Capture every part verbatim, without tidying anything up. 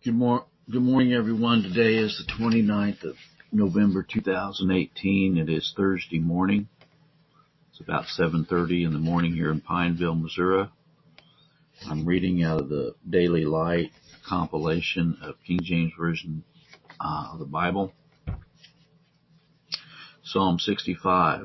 Good, mor- good morning, everyone. Today is the twenty-ninth of November, two thousand eighteen. It is Thursday morning. It's about seven thirty in the morning here in Pineville, Missouri. I'm reading out of the Daily Light compilation of King James Version uh, of the Bible. Psalm sixty-five.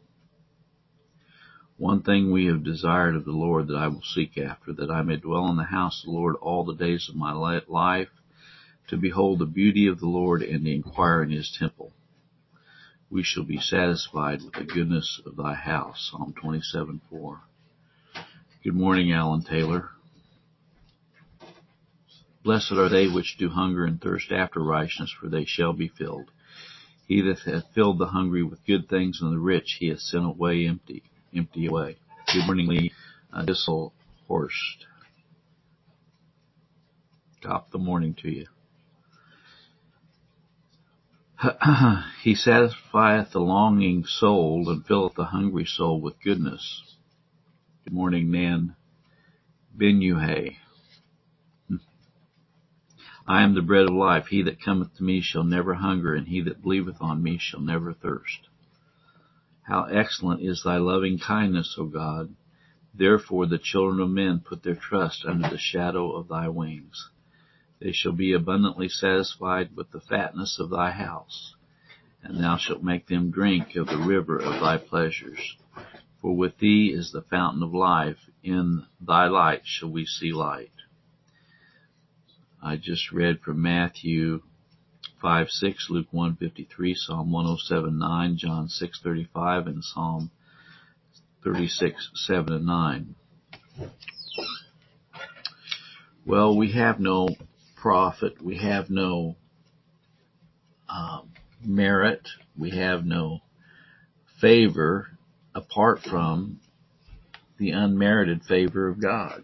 One thing we have desired of the Lord that I will seek after, that I may dwell in the house of the Lord all the days of my life, to behold the beauty of the Lord and to inquire in his temple. We shall be satisfied with the goodness of thy house. Psalm twenty-seven four. Good morning, Alan Taylor. Blessed are they which do hunger and thirst after righteousness, for they shall be filled. He that hath filled the hungry with good things, and the rich he hath sent away empty, empty away. Good morning, Lee uh, Disselhorst. Top of the morning to you. He satisfieth the longing soul, and filleth the hungry soul with goodness. Good morning, Nan Benuhay. I am the bread of life. He that cometh to me shall never hunger, and he that believeth on me shall never thirst. How excellent is thy loving kindness, O God! Therefore the children of men put their trust under the shadow of thy wings. They shall be abundantly satisfied with the fatness of thy house, and thou shalt make them drink of the river of thy pleasures. For with thee is the fountain of life. In thy light shall we see light. I just read from Matthew five six, Luke one fifty-three, Psalm one oh seven nine, John six thirty-five, and Psalm thirty-six seven and nine. Well, we have no profit. We have no um, merit. We have no favor apart from the unmerited favor of God.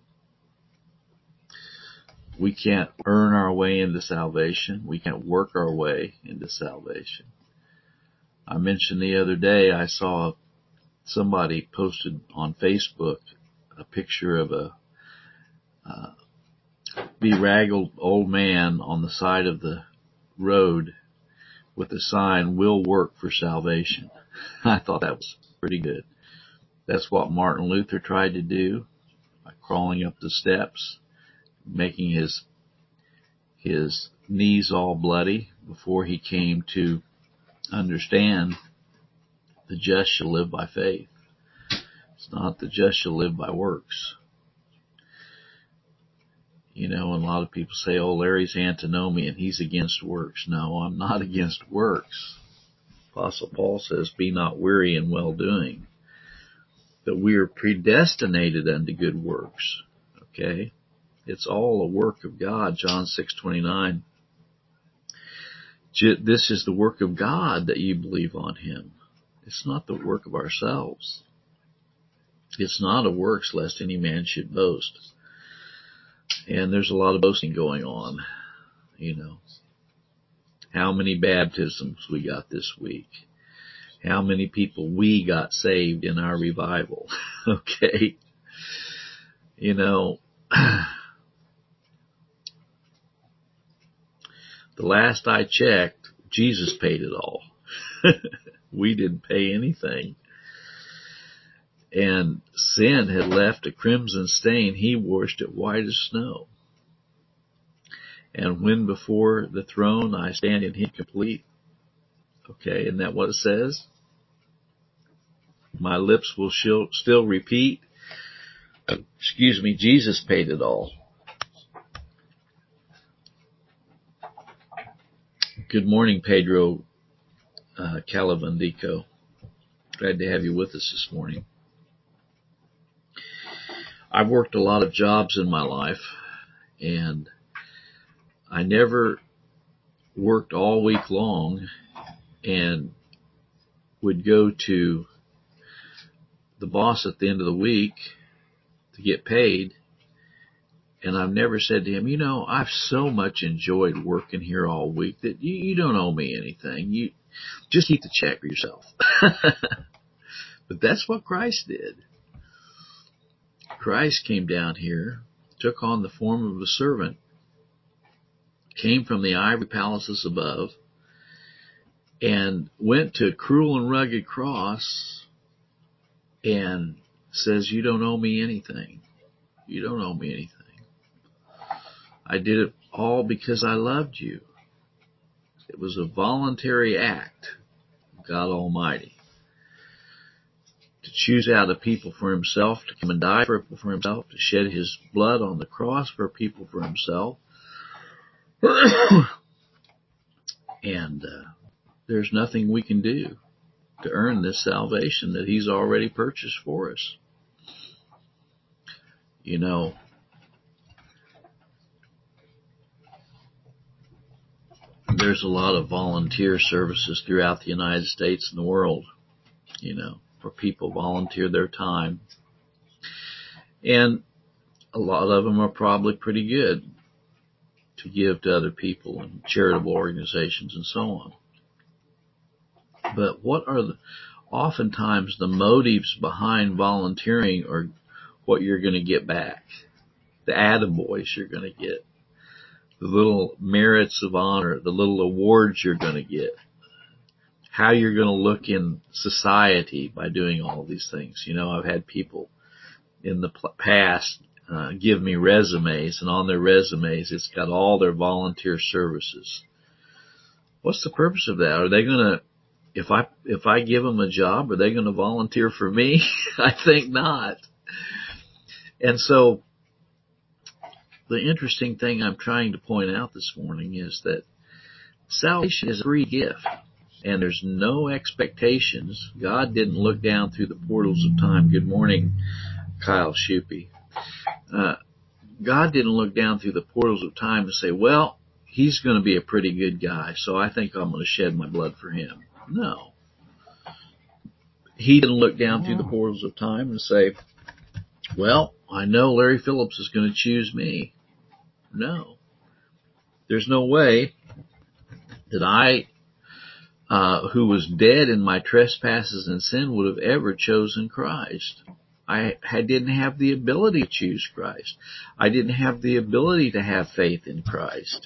We can't earn our way into salvation. We can't work our way into salvation. I mentioned the other day I saw somebody posted on Facebook a picture of a uh, bedraggled old man on the side of the road with the sign, "Will work for salvation." I thought that was pretty good. That's what Martin Luther tried to do by crawling up the steps, making his his knees all bloody before he came to understand the just shall live by faith. It's not the just shall live by works. You know, and a lot of people say, oh, Larry's antinomian, he's against works. No, I'm not against works. Apostle Paul says, be not weary in well-doing. That we are predestinated unto good works. Okay? It's all a work of God. John six twenty-nine. This is the work of God, that you believe on him. It's not the work of ourselves. It's not of works, lest any man should boast. And there's a lot of boasting going on, you know. How many baptisms we got this week. How many people we got saved in our revival. Okay. You know, the last I checked, Jesus paid it all. We didn't pay anything. And sin had left a crimson stain. He washed it white as snow. And when before the throne I stand in him complete. Okay, isn't that what it says? My lips will still repeat. Excuse me, Jesus paid it all. Good morning, Pedro uh, Calavandico. Glad to have you with us this morning. I've worked a lot of jobs in my life, and I never worked all week long and would go to the boss at the end of the week to get paid, and I've never said to him, you know, I've so much enjoyed working here all week that you, you don't owe me anything. You just keep the check for yourself. But that's what Christ did. Christ came down here, took on the form of a servant, came from the ivory palaces above, and went to a cruel and rugged cross and says, you don't owe me anything. You don't owe me anything. I did it all because I loved you. It was a voluntary act of God Almighty to choose out a people for himself, to come and die for people for himself, to shed his blood on the cross for people for himself. And uh, there's nothing we can do to earn this salvation that he's already purchased for us. You know, there's a lot of volunteer services throughout the United States and the world, you know, where people volunteer their time. And a lot of them are probably pretty good to give to other people and charitable organizations and so on. But what are the, oftentimes the motives behind volunteering are what you're going to get back. The attaboys you're going to get. The little merits of honor, the little awards you're going to get. How you're going to look in society by doing all these things. You know, I've had people in the past uh, give me resumes, and on their resumes it's got all their volunteer services. What's the purpose of that? Are they going to, if I if I give them a job, are they going to volunteer for me? I think not. And so the interesting thing I'm trying to point out this morning is that salvation is a free gift, and there's no expectations. God didn't look down through the portals of time. Good morning, Kyle Shupe. Uh, God didn't look down through the portals of time and say, well, he's going to be a pretty good guy, so I think I'm going to shed my blood for him. No. He didn't look down through the portals of time and say, well, I know Larry Phillips is going to choose me. No. There's no way that I, uh, who was dead in my trespasses and sin, would have ever chosen Christ. I didn't have the ability to choose Christ. I didn't have the ability to have faith in Christ,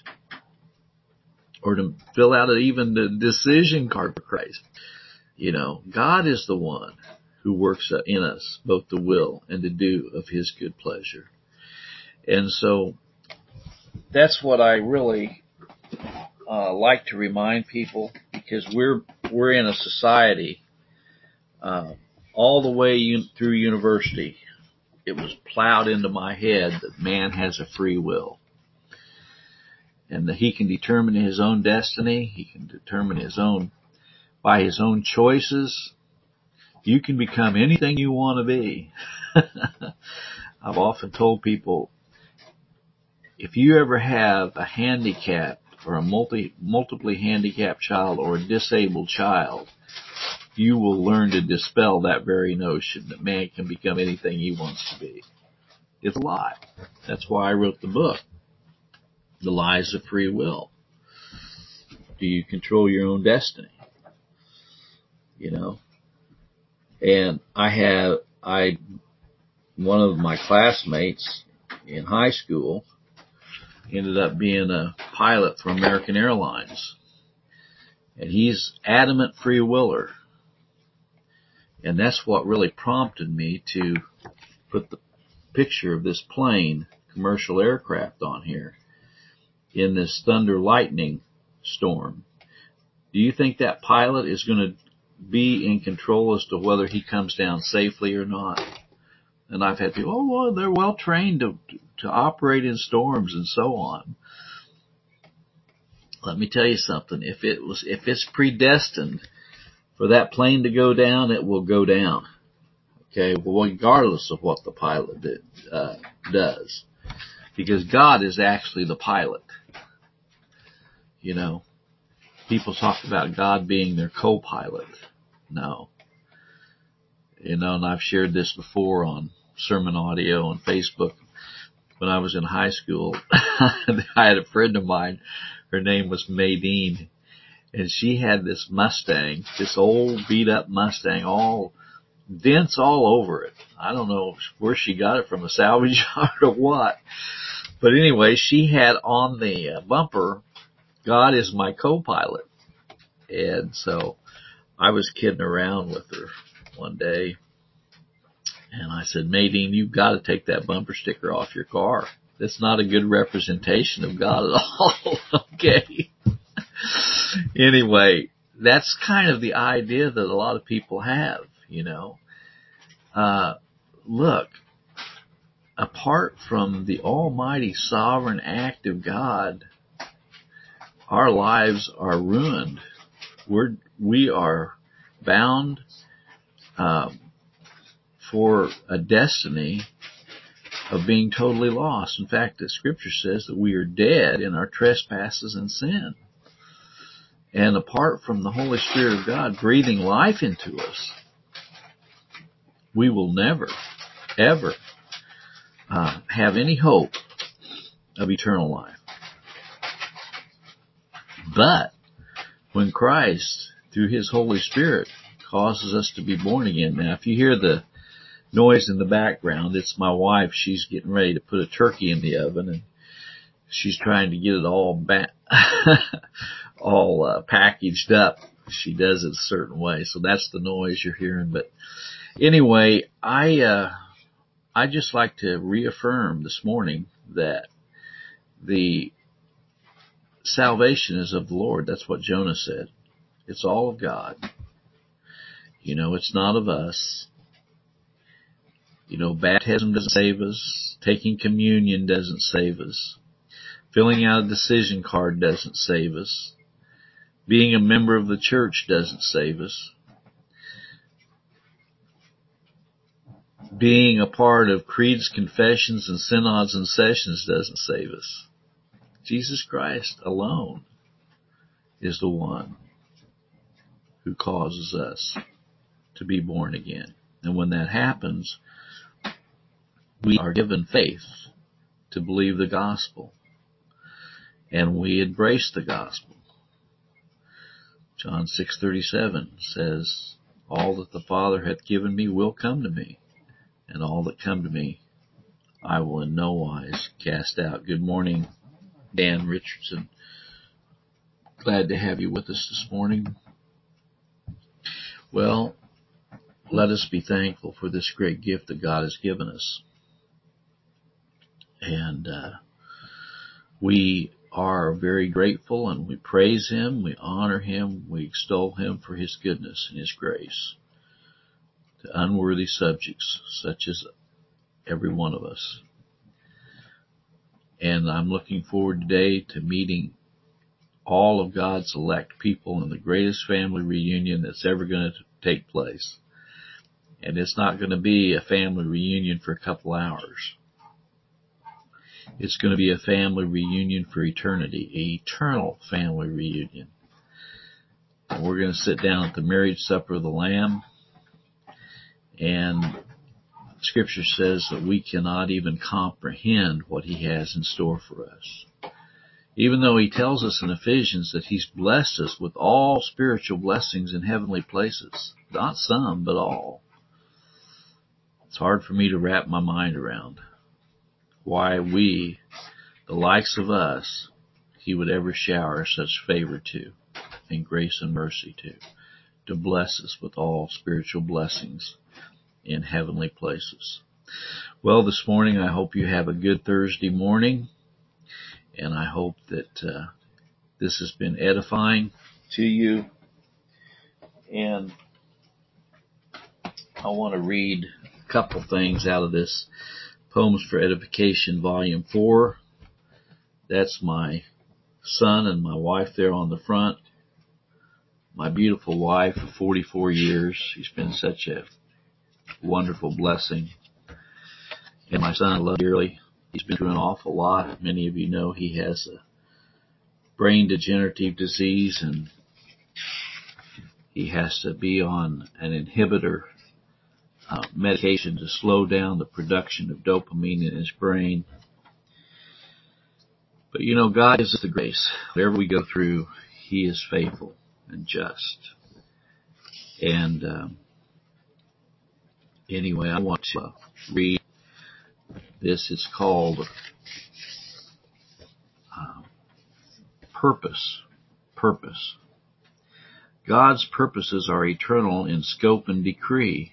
or to fill out even the decision card for Christ. You know, God is the one who works in us both the will and the do of his good pleasure. And so that's what I really uh, like to remind people, because we're we're in a society uh, all the way un- through university. It was plowed into my head that man has a free will, and that he can determine his own destiny. He can determine his own, by his own choices. You can become anything you want to be. I've often told people, if you ever have a handicapped or a multi, multiply handicapped child or a disabled child, you will learn to dispel that very notion that man can become anything he wants to be. It's a lie. That's why I wrote the book, The Lies of Free Will. Do you control your own destiny? You know? And I have, I, one of my classmates in high school ended up being a pilot for American Airlines. And he's adamant free willer. And that's what really prompted me to put the picture of this plane, commercial aircraft, on here in this thunder lightning storm. Do you think that pilot is going to be in control as to whether he comes down safely or not? And I've had people, oh, well, they're well trained to, to operate in storms and so on. Let me tell you something. If it was, if it's predestined for that plane to go down, it will go down. Okay, well, regardless of what the pilot did, uh, does, because God is actually the pilot. You know, people talk about God being their co-pilot. No. You know, and I've shared this before on sermon audio and Facebook. When I was in high school, I had a friend of mine. Her name was Maydeen, and she had this Mustang, this old beat up Mustang, all dents all over it. I don't know where she got it from, a salvage yard or what, But anyway, she had on the uh, bumper, God is my co-pilot. And so I was kidding around with her one day. And I said, Nadine, you've got to take that bumper sticker off your car. That's not a good representation of God at all. Okay. Anyway, that's kind of the idea that a lot of people have, you know. Uh, look, apart from the almighty sovereign act of God, our lives are ruined. We're, we are bound um, for a destiny of being totally lost. In fact, the scripture says that we are dead in our trespasses and sin. And apart from the Holy Spirit of God breathing life into us, we will never, ever uh, have any hope of eternal life. But when Christ, through His Holy Spirit, causes us to be born again. Now, if you hear the noise in the background, it's my wife. She's getting ready to put a turkey in the oven, and she's trying to get it all ba- all uh, packaged up. She does it a certain way, so that's the noise you're hearing. But anyway, I uh, I just like to reaffirm this morning that the salvation is of the Lord. That's what Jonah said. It's all of God. You know, it's not of us. You know, baptism doesn't save us. Taking communion doesn't save us. Filling out a decision card doesn't save us. Being a member of the church doesn't save us. Being a part of creeds, confessions, and synods and sessions doesn't save us. Jesus Christ alone is the one who causes us to be born again. And when that happens, we are given faith to believe the gospel. And we embrace the gospel. John six thirty-seven says, all that the Father hath given me will come to me, and all that come to me I will in no wise cast out. Good morning, Dan Richardson. Glad to have you with us this morning. Well, let us be thankful for this great gift that God has given us. And uh, we are very grateful, and we praise Him, we honor Him, we extol Him for His goodness and His grace to unworthy subjects such as every one of us. And I'm looking forward today to meeting all of God's elect people in the greatest family reunion that's ever going to take place. And it's not going to be a family reunion for a couple hours. It's going to be a family reunion for eternity, an eternal family reunion. And we're going to sit down at the marriage supper of the Lamb. And Scripture says that we cannot even comprehend what He has in store for us. Even though He tells us in Ephesians that He's blessed us with all spiritual blessings in heavenly places. Not some, but all. It's hard for me to wrap my mind around why we, the likes of us, He would ever shower such favor to, and grace and mercy to, to bless us with all spiritual blessings in heavenly places. Well, this morning I hope you have a good Thursday morning, and I hope that uh, this has been edifying to you. And I want to read a couple things out of this Poems for Edification, Volume four. That's my son and my wife there on the front. My beautiful wife of forty-four years. She's been such a wonderful blessing. And my son I love dearly. He's been through an awful lot. Many of you know he has a brain degenerative disease, and he has to be on an inhibitor uh, medication to slow down the production of dopamine in his brain. But you know, God gives us the grace. Whatever we go through, He is faithful and just. And um, anyway, I want to uh, read this. It's called purpose. Purpose. God's purposes are eternal in scope and decree.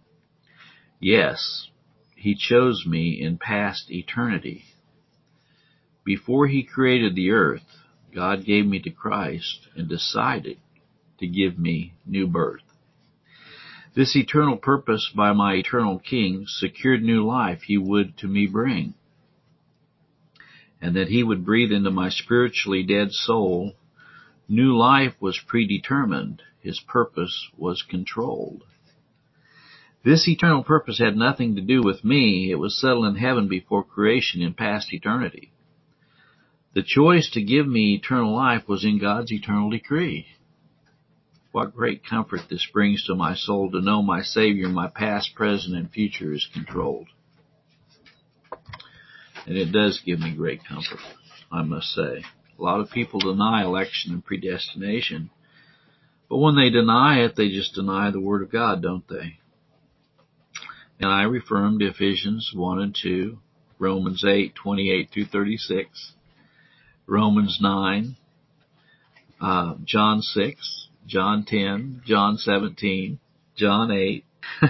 Yes, He chose me in past eternity. Before He created the earth, God gave me to Christ and decided to give me new birth. This eternal purpose by my eternal King secured new life He would to me bring, and that He would breathe into my spiritually dead soul. New life was predetermined. His purpose was controlled. This eternal purpose had nothing to do with me. It was settled in heaven before creation in past eternity. The choice to give me eternal life was in God's eternal decree. What great comfort this brings to my soul to know my Savior, my past, present, and future is controlled. And it does give me great comfort, I must say. A lot of people deny election and predestination, but when they deny it, they just deny the Word of God, don't they? And I refer them to Ephesians one and two, Romans eight, twenty-eight through thirty-six, Romans nine, uh, John six, John ten, John seventeen, John eight.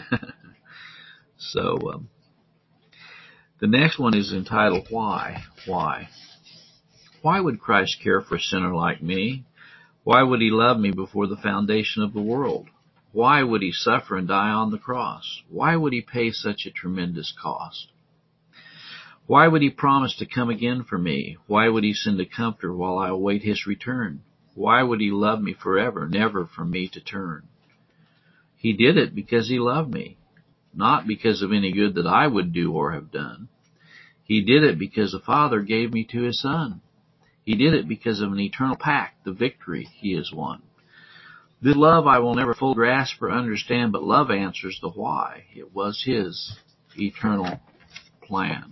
so um, the next one is entitled, Why? Why? Why would Christ care for a sinner like me? Why would He love me before the foundation of the world? Why would He suffer and die on the cross? Why would He pay such a tremendous cost? Why would He promise to come again for me? Why would He send a comforter while I await His return? Why would He love me forever, never from me to turn? He did it because He loved me, not because of any good that I would do or have done. He did it because the Father gave me to His Son. He did it because of an eternal pact, the victory He has won. This love I will never fully grasp or understand, but love answers the why. It was His eternal plan.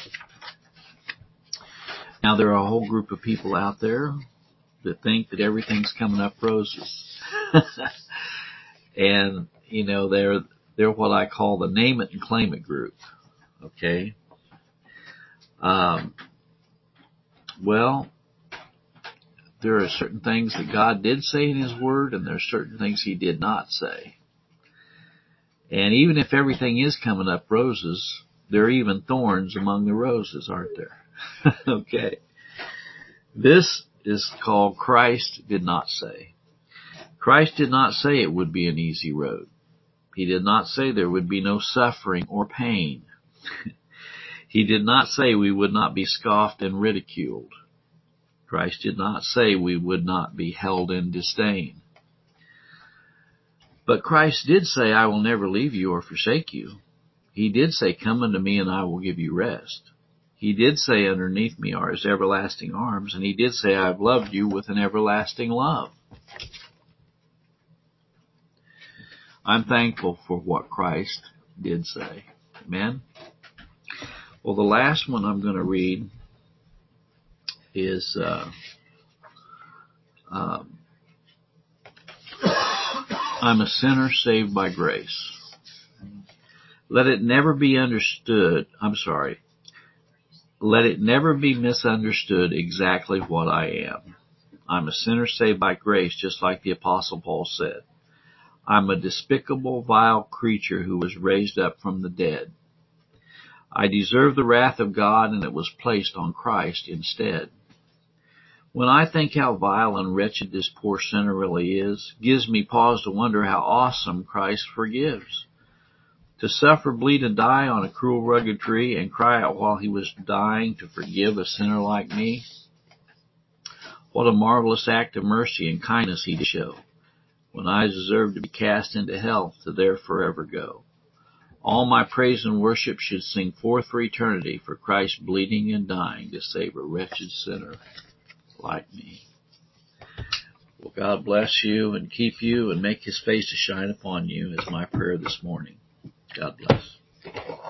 Now, there are a whole group of people out there that think that everything's coming up roses. And, you know, they're, they're what I call the name it and claim it group. Okay? Um, well, there are certain things that God did say in His Word, and there are certain things He did not say. And even if everything is coming up roses, there are even thorns among the roses, aren't there? Okay. This is called Christ did not say. Christ did not say it would be an easy road. He did not say there would be no suffering or pain. He did not say we would not be scoffed and ridiculed. Christ did not say we would not be held in disdain. But Christ did say, I will never leave you or forsake you. He did say, come unto me and I will give you rest. He did say, underneath me are His everlasting arms, and He did say, I have loved you with an everlasting love. I'm thankful for what Christ did say. Amen? Well, the last one I'm going to read is uh, um, I'm a sinner saved by grace. Let it never be understood, I'm sorry, let it never be misunderstood exactly what I am. I'm a sinner saved by grace, just like the Apostle Paul said. I'm a despicable, vile creature who was raised up from the dead. I deserve the wrath of God, and it was placed on Christ instead. When I think how vile and wretched this poor sinner really is, gives me pause to wonder how awesome Christ forgives. To suffer, bleed, and die on a cruel, rugged tree and cry out while He was dying to forgive a sinner like me? What a marvelous act of mercy and kindness He did show, when I deserved to be cast into hell to there forever go. All my praise and worship should sing forth for eternity for Christ bleeding and dying to save a wretched sinner like me. Well, God bless you and keep you and make His face to shine upon you is my prayer this morning. God bless.